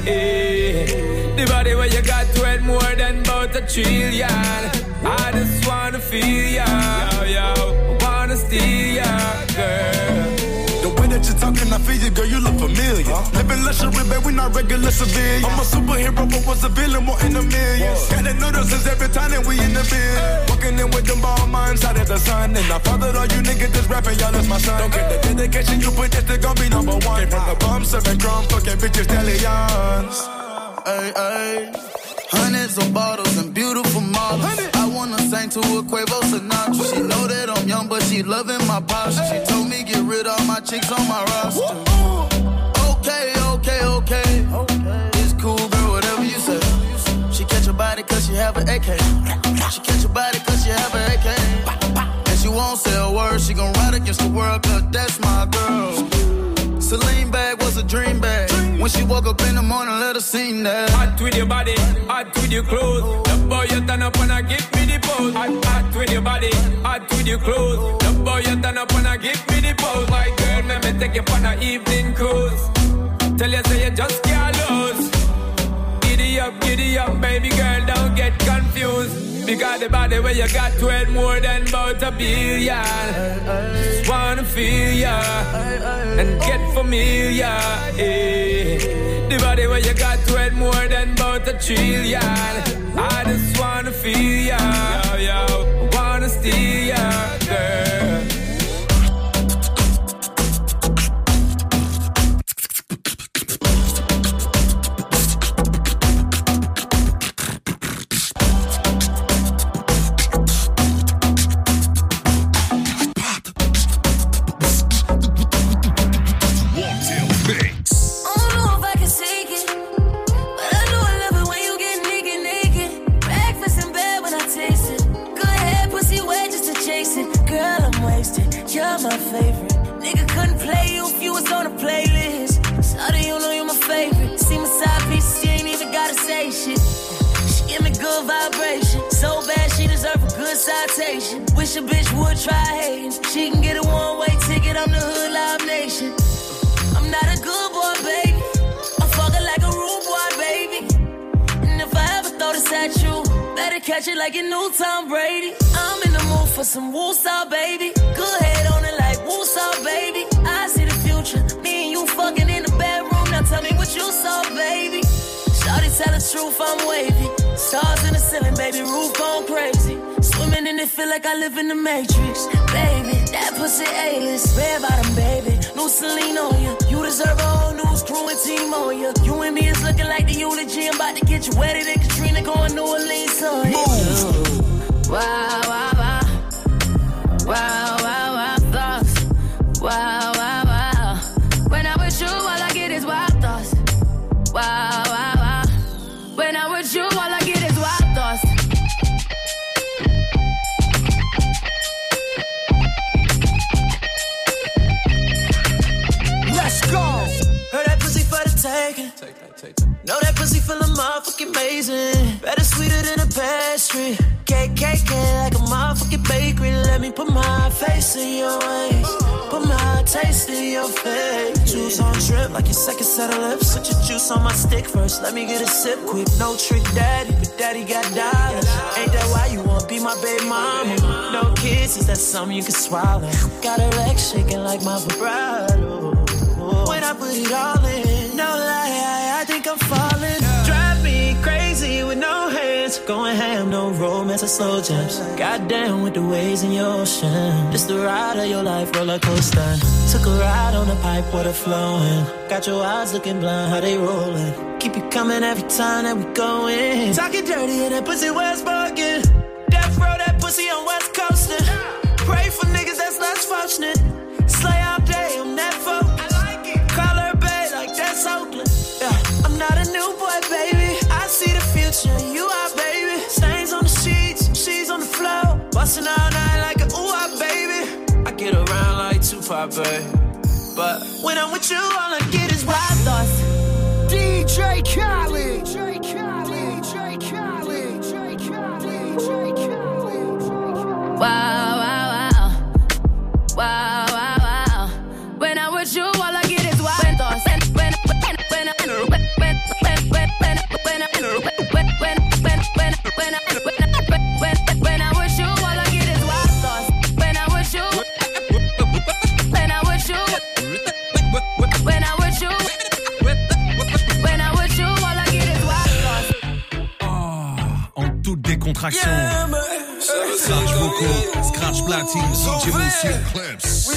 The body where you got to it more than about a trillion. I just wanna feel ya, yo, yo. Wanna steal ya, girl. The way that you're talking, I feel you, girl, you look familiar. Huh? Living luxury, babe, we not regular civilians. I'm a superhero, but was a villain, more in the millions. Gotta notice us every time that we in the bed. Hey. Walking in with them ball minds out of the sun. And I fathered all you niggas that's rapping, y'all is my son. Don't get the dedication you put, this they gon' be number one. Came from the bum, serving crumb, fucking bitches, stallions. Hey, hey. Hundreds of bottles and beautiful models. I wanna sing to a Quavo Sinatra. She know that I'm young, but she loving my posture. She told me get rid of my chicks on my roster. Okay, okay, okay. It's cool, girl, whatever you say. She catch your body cause she have an A K. She catch your body cause she have an A K. And she won't say a word, she gon' ride against the world cause that's my girl. Celine bag was a dream bag. When she woke up in the morning, let her sing that. Hot with your body, hot with your clothes. The boy you turn up and I give me the pose. Hot, hot with your body, hot with your clothes. The boy you turn up and I give me the pose. My girl, let me take you for the evening cruise. Tell you say you just can't lose. Giddy up, giddy up, baby girl, don't get confused. Because the body where you got to it more than about a billion. Just wanna feel ya and get familiar. Yeah. The body where you got to it more than about a trillion. I just wanna feel ya, yo, yo. Wanna steal ya, girl. my favorite. Nigga couldn't play you if you was on a playlist. Shawty, you know you my favorite. See my side piece, she ain't even gotta say shit. She give me good vibration. So bad she deserve a good citation. Wish a bitch would try hating. She can get a one-way ticket, I'm the hood Live Nation. I'm not a good boy, baby. I'm fucking like a rude boy, baby. And if I ever throw this at you, better catch it like you knew Tom Brady. I'm in the mood for some Woosah, baby. Good head on it like Woosah, baby. I see the future, me and you fucking in the bedroom. Now tell me what you saw, baby. Shawty tell the truth, I'm wavy. Stars in the ceiling, baby, roof gone crazy. Swimming in it, feel like I live in the Matrix. Baby, that pussy A-list. Red bottom, baby, new Celine on you. You deserve a whole news crew and team on you. You and me is looking like the eulogy. I'm about to get you wetter than Katrina going New Orleans on you. Wow, wow, wow. Wow, wow, wow, thoughts. Wow, wow, wow. When I'm with you, all I get is wild thoughts. Wow, wow, wow. When I'm with you, all I get is wild thoughts. Let's go. Heard that pussy for the taking. Take that, take that. Know that pussy feelin' motherfucking amazing. Better sweeter than a pastry. Cake, cake, cake like a motherfucking bakery. Let me put my face in your ways. Put my taste in your face. Juice on drip like your second set of lips. Put your juice on my stick first. Let me get a sip quick. No trick daddy, but daddy got dollars. Ain't that why you wanna be my baby mama? No kids, is that something you can swallow? Got her legs shaking like my vibrato. When I put it all in, no lie, I, I think I'm falling. Drive me crazy with no hands. Going ham, no romance or slow jams. Goddamn with the waves in your ocean. Just the ride of your life, roller coaster. Took a ride on the pipe, water flowing. Got your eyes looking blind, how they rolling. Keep you coming every time that we go in. Talking dirty and that pussy West Buggin'. Death row, that pussy on West Coastin'. Pray for niggas that's less fortunate. Slay all day, I'm that folk. Call her babe like that's Oakland. Yeah, I'm not a new boy, baby. I see the future, you are, baby. Stains on the sheets, she's on the floor. Bustin' all night like a ooh, ah, baby. I get around like Tupac, baby. But when I'm with you, all I get is wild thoughts. D J Khaled. D J Khaled. D J Khaled. D J Khaled. D J Khaled. Wow, wow, wow. Wow, wow, wow. When I'm with you, all I get is wild thoughts. When, when, when, when, when, when, when, when, when, when, when, when, when, when, when I'm with you, all I get is wild thoughts. When I'm with you, when I'm with you, when I'm with you, when I'm with you, all I get is wild thoughts. Oh, en toute décontraction. Serge Boko, Scratch Platine, D J Monsieur Clips.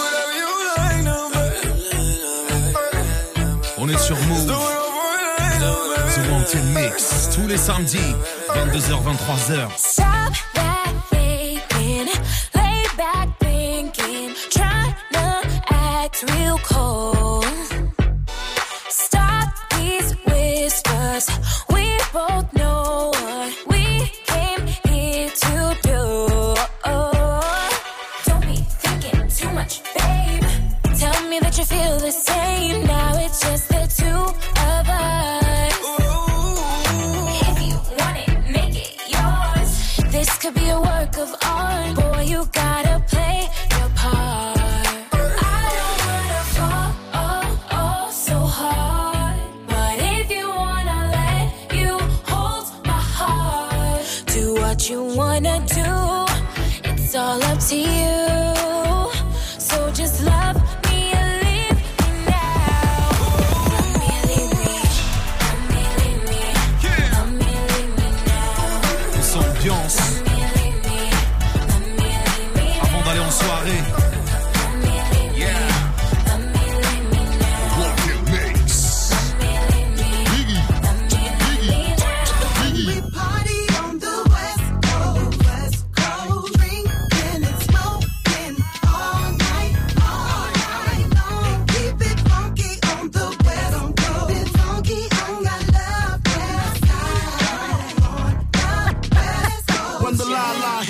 On est sur Move. The Wanted Mix. Tous les samedis, vingt-deux heures, vingt-trois heures. Stop that faking, lay back thinking, tryna act real cold. Stop these whispers, we both know what we came here to do. Don't be thinking too much, babe. Tell me that you feel the same. Now it's just the two of us. If you want it, make it yours. This could be a work of art. Boy, you gotta play your part. I don't wanna fall oh, oh, so hard. But if you wanna let you hold my heart. Do what you wanna do. It's all up to you. So just love me and leave me now. Love me and leave me. Love me and leave me. Love me and leave me now. On s'ambiance. Love me and leave me. Love me and leave me now. Avant d'aller en soirée. Love me and leave me. Yeah. Love me and leave me now. Wanted Mix. Love me and leave me. Biggie. Love me and leave me now. We party on the West Coast, West Coast, drinking and smoking all night, all night long. Keep it funky on the West Coast, keep it funky on your love West side, on the West Coast. When the la la hit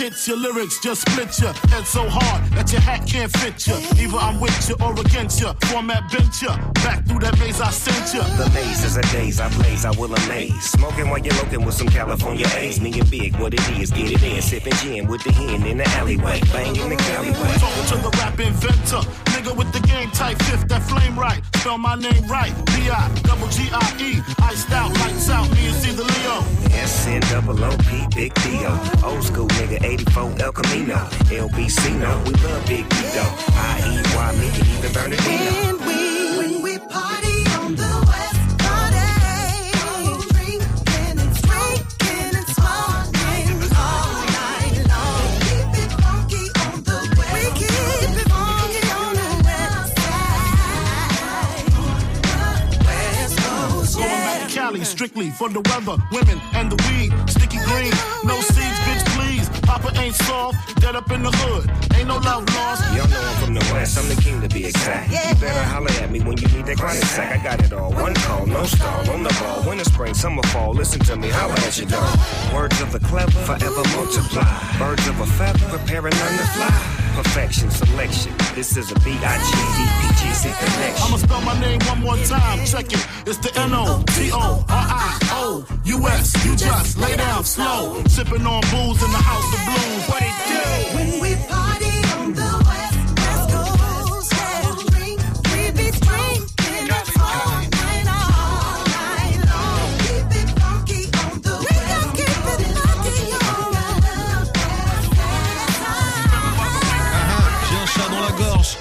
hits, your lyrics just split ya. Head so hard that your hat can't fit ya. Either I'm with you or against ya. Format bent ya. Back through that maze I sent ya. The maze is a daze I blaze, I will amaze. Smoking while you're looking with some California A's. Me and Big, what it is, get it in. Sipping gin with the hen in the alleyway. Bang in the alleyway. Talking to the rap inventor. Nigga with the game type, fifth, that flame right. Spell my name right. B I double G I E. Iced out, lights out, me and C the Leo. S N double O P, Big Dio. Old school nigga, eighty-four El Camino. L B C, no, we love Big Dio. I E Y, me can even burn it down. When we, when we party on the West Party, drinking and drinking and smoking all night long. Keep it funky on the West. We keep it funky on the West Side. West Coast, yeah. Cali, strictly for the weather, women, and the weed. Sticky green, no seeds, bitch, please. Papa ain't soft, dead up in the hood. Ain't no love lost. Y'all know I'm from the West, I'm the king to be exact. You better holler at me when you need that chronic sack. I got it all, one call, no stall, on the ball. Winter, spring, summer, fall, listen to me, holler at your dog. Words of the clever, forever multiply. Birds of a feather, preparing on the fly. Perfection, selection, this is a B I G D P G C connection. I'ma spell my name one more time, check it. It's the N O T O R I O U S. You just lay down slow. Sipping on booze in the house of blues. What it do? When we party on the West, West Coast, yeah. Drink, we be drinking all night, all night long. Keep it funky on the West. We gon' keep it funky on the West Side. J'ai un chat dans la gorge.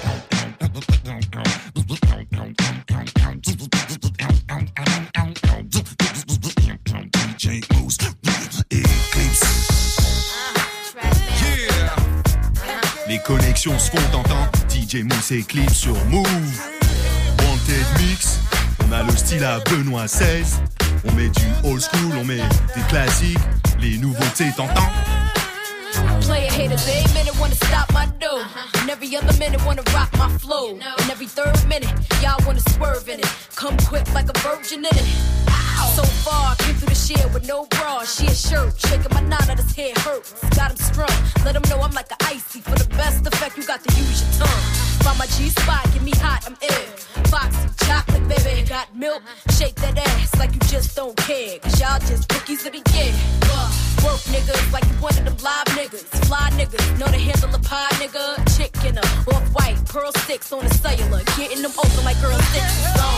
Les connexions se font entendre. D J Mousse et Clip sur Move. Wanted Mix. On a le style à Benoît seize. On met du old school, on met des classiques. Les nouveautés t'entends. Player haters, every minute wanna stop my dough. And every other minute wanna rock my flow. And every third minute, y'all wanna swerve in it. Come quick like a virgin in it. So far, I came through the shit with no bra, she a shirt. Shaking my knot at his head hurts. Got him strung. Let him know I'm like an icy. For the best effect, you got to use your tongue. Find my G-spot, get me hot, I'm ill. Foxy, chocolate, baby, got milk. Shake that ass like you just don't care. Cause y'all just rookies of the year. Work niggas like you one of them live niggas. Fly niggas, know to handle a pie nigga. Chick in a off-white, pearl sticks on a cellular. Getting them open like girl six long.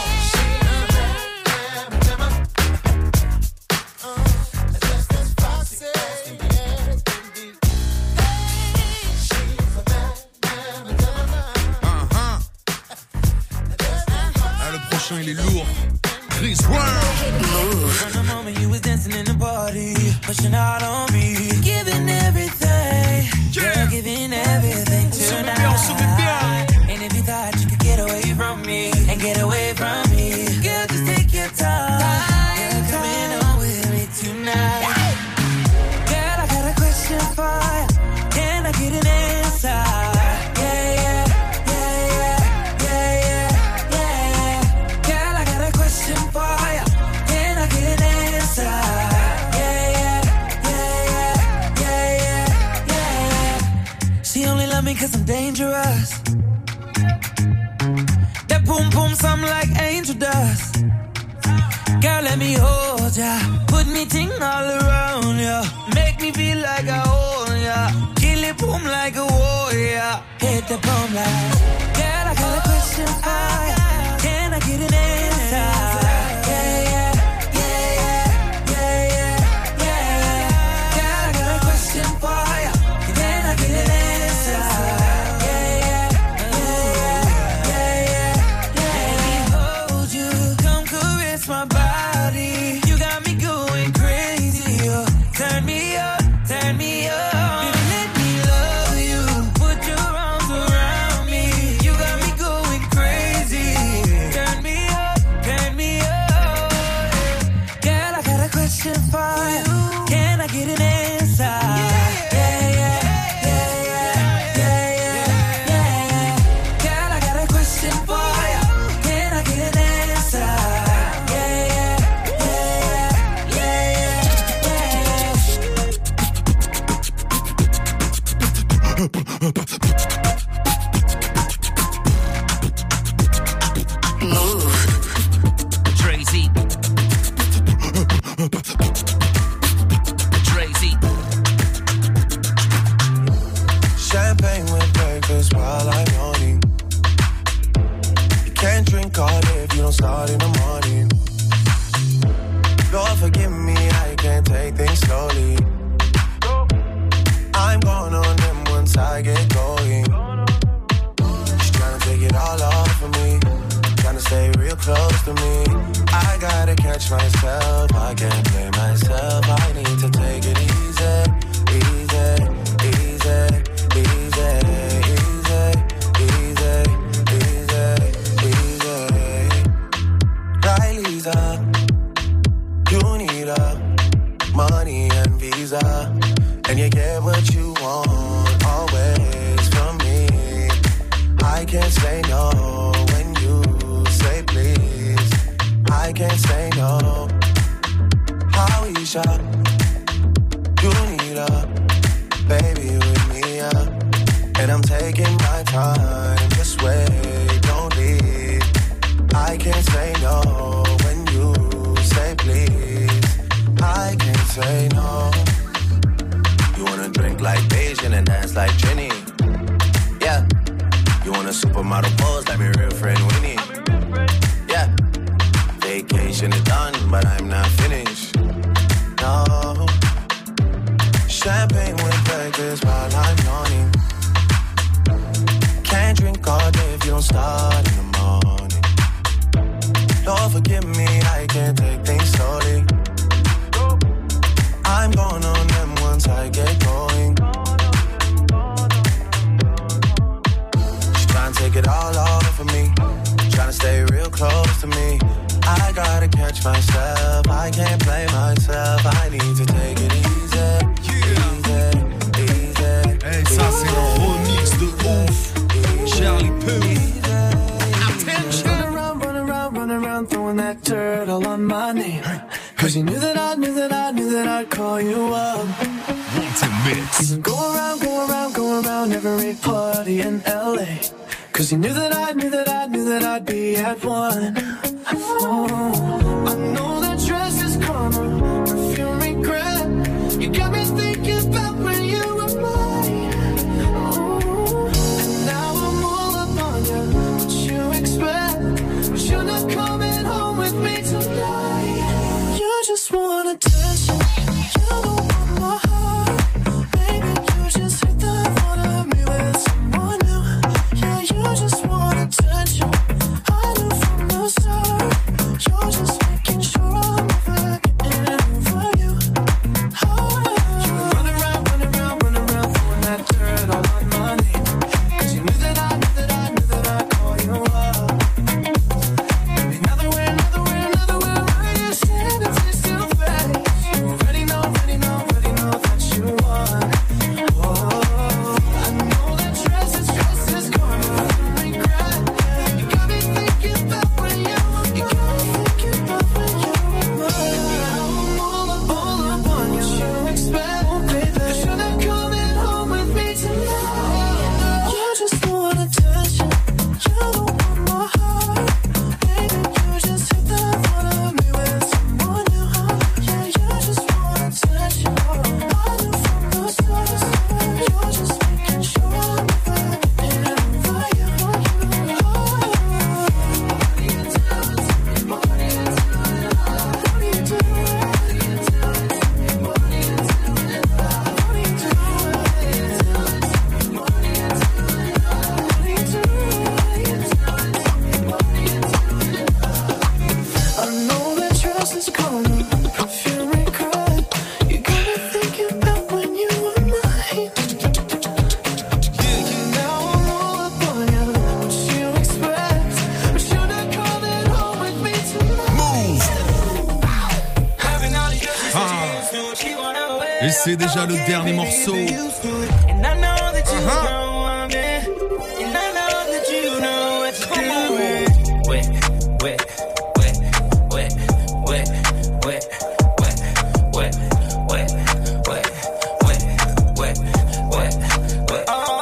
Il est lourd. Chris World. From the moment you was dancing in the party, pushing out on me, giving everything, yeah. Girl, giving everything tonight. And if you thought you could get away from me and get away from me, girl, just take your time. You're coming on with me tonight. Girl, I got a question for you. Can I get an answer? Cause I'm dangerous. That boom boom sound like angel dust. Girl, let me hold ya. Put me ting all around ya. Make me feel like I own ya. Kill it boom like a warrior. Hit the boom like. Girl, I got a question for ya. Can I get an answer? Tracy. Tracy. Champagne with breakfast while I'm yawning. You can't drink all day if you don't start in the morning. Lord forgive me, I can't take things slowly. I'm going on them once I get going. She's trying to take it all off of me, trying to stay real close to me. I gotta catch myself, I can't blame myself. I need to take it easy, easy, easy, easy, easy, easy, easy, easy. Riley's up, you need up, money and visa. And you get what you want, always from me. I can't say no when you say please. I can't say no. Howisha, you need a baby with me, yeah. And I'm taking my time, just wait, don't leave. I can't say no when you say please. I can't say no. You wanna drink like Bayesian and dance like Trini. Yeah. You want a supermodel pose like my real friend Winnie. Yeah. Vacation is done, but I'm not finished. No. Champagne with breakfast while I'm yawning. Can't drink all day if you don't start in the morning. Lord forgive me, I can't take things slowly. I'm going on them once I get going. She's trying to take it all off of me, trying to stay real close to me. I gotta catch myself, I can't blame myself. I need to take it easy, easy, easy. Hey, ça c'est le remix de ouf. Charlie Puth. Run around, run around, run around, throwing that dirt all on my name. Cause you knew that I knew that I knew that I'd call you up. Wanted mix. Go around, go around, go around every party in L A. Cause you knew that I knew that I knew that I'd be at one. Oh, I know that dress is karma, perfume regret. You got me thinking about when you were mine. Oh, and now I'm all up on you. What you expect? But you're not coming home with me tonight. You just want attention. You don't want my heart. Baby, you just hit the thought of me with someone new. Yeah, you just want attention. I knew from the start. You're just making sure I'm never getting over you. Oh, you run around, run around, run around, throwing that dirt all on my name. Cause you knew that I knew that I knew that I'd call you up. Baby, another way, another way, another way, right? You stand and taste your face. You already know, already know, already know that you won. Oh, I know that dress is, dress is karma, regret. You got me thinking about when you, you got me thinking about when you were mine. I'm all up, all up on you. What you expect, oh, baby? You should have coming home with me tonight. You just want attention. You don't want my heart. Baby, you just hit the thought of me with someone new. Yeah, you just want attention. I knew from the start. You're just making sure I'm never getting over you. I know that dress is karma, perfume regret. You got me thinking about when you were mine. Now I'm all up on you. What you expect? But you're not coming home with me tonight. Ah. Et c'est déjà le dernier morceau. And I know that you don't want me. And I know that you know what to do. Wet, wet, wet, wet, wet, wet, wet, wet, wet, wet, wet, wet, wet, wet. Oh.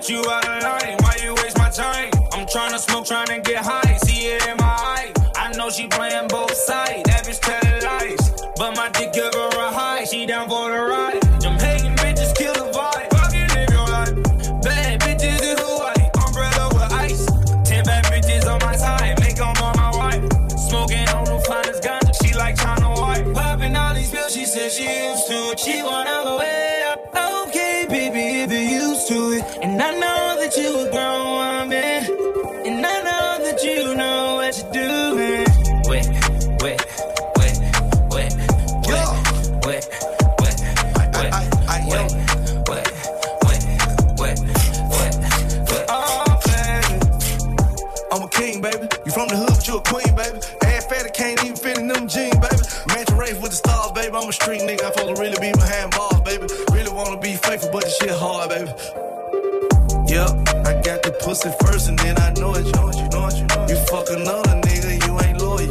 put you out of line. Why you waste my time? I'm tryna smoke, tryna get high. See it in my eye. I know she playing both sides. That bitch telling lies. But my dick give her a high. She down for the ride. Them hating bitches kill the vibe. Fucking live your life. Bad bitches in Hawaii. Umbrella with ice. Ten bad bitches on my side. Make them all my wife. Smoking on the finest ganja. She like China White. Popping all these pills. She said she used to it. She wanna go way up. Okay, baby, if you're used to it. And I know that you a grown woman. And I know that you know what you're doing. Wait, wait, wait, wait, wait, wait, wait, wait, wait, wait, wait, wait, wait. Oh, baby. I'm a king, baby. You from the hood, but you a queen, baby. Ass fatty can't even fit in them jeans, baby. Match a race with the stars, baby. I'm a street nigga. I'm supposed to really be my handballs, baby. Really wanna be faithful, but this shit hard, baby. Yep, I got the pussy first and then I know it, you know it, you know it, you know it. You fuck another nigga, you ain't loyal.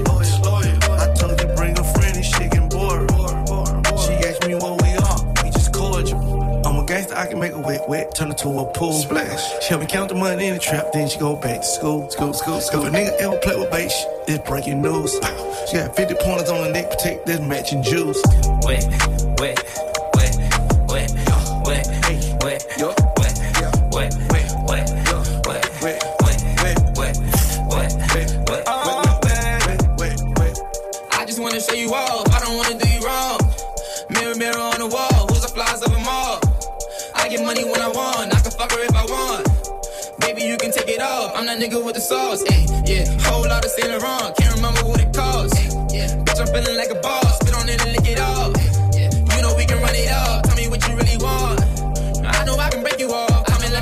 I told you bring a friend, and shit getting bored. She asked me what we are, we just cordial. I'm a gangster, I can make a wet, wet, turn it to a pool. Splash. She help me count the money in the trap, then she go back to school, school, school, school. If a nigga ever play with bait, it's breaking news. She got fifty pointers on the neck, protect this matching juice. Wait, wait, wait, wait, wait, hey, wait, yo. Wait, wait, wait, wait, wait, wait, wait, wait, wait, wait, oh, baby. Wait, wait. I just wanna show you off. I don't wanna do you wrong. Mirror, mirror on the wall. Who's the flies of them all? I get money when I want. I can fuck her if I want. Baby, you can take it off. I'm that nigga with the sauce. Ay, yeah, whole lot of Saint Laurent. Can't remember what it costs. Ay, yeah, bitch, I'm feeling like a boss. Spit on it and lick it off. Ay, yeah, you know we can run it up. Tell me what you really want. I know I can break you off.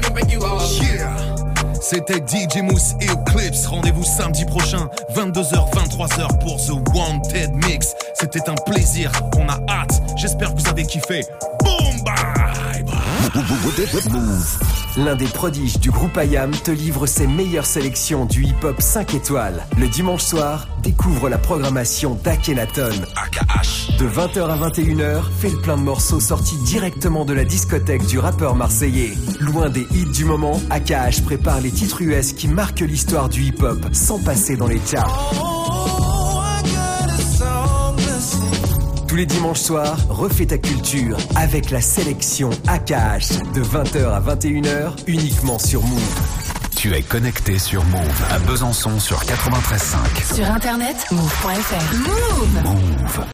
Yeah. C'était D J Mousse et Eclipse. Rendez-vous samedi prochain, vingt-deux heures, vingt-trois heures pour The Wanted Mix. C'était un plaisir, on a hâte. J'espère que vous avez kiffé. Boom, bye, bye. Move. L'un des prodiges du groupe I A M te livre ses meilleures sélections du hip-hop cinq étoiles. Le dimanche soir, découvre la programmation d'Akhenaton. A K H. De vingt heures à vingt et une heures, fais le plein de morceaux sortis directement de la discothèque du rappeur marseillais. Loin des hits du moment, A K H prépare les titres U S qui marquent l'histoire du hip-hop sans passer dans les charts. Tous les dimanches soirs, refais ta culture avec la sélection A K H de vingt heures à vingt et une heures uniquement sur Move. Tu es connecté sur Move à Besançon sur quatre-vingt-treize virgule cinq. Sur internet, move point f r. Move. Move.